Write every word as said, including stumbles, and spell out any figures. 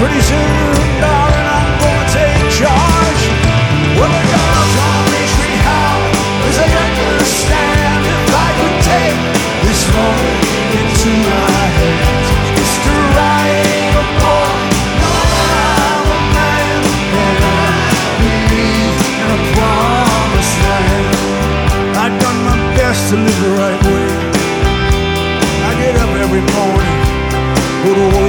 Pretty soon, darling, I'm gonna take charge. Well, the girls don't reach me how, 'cause they understand if I could take this moment into my hands. It's to write a poem, know I'm a man, and I believe in a promised land. I've done my best to live the right way. I get up every morning, go to work.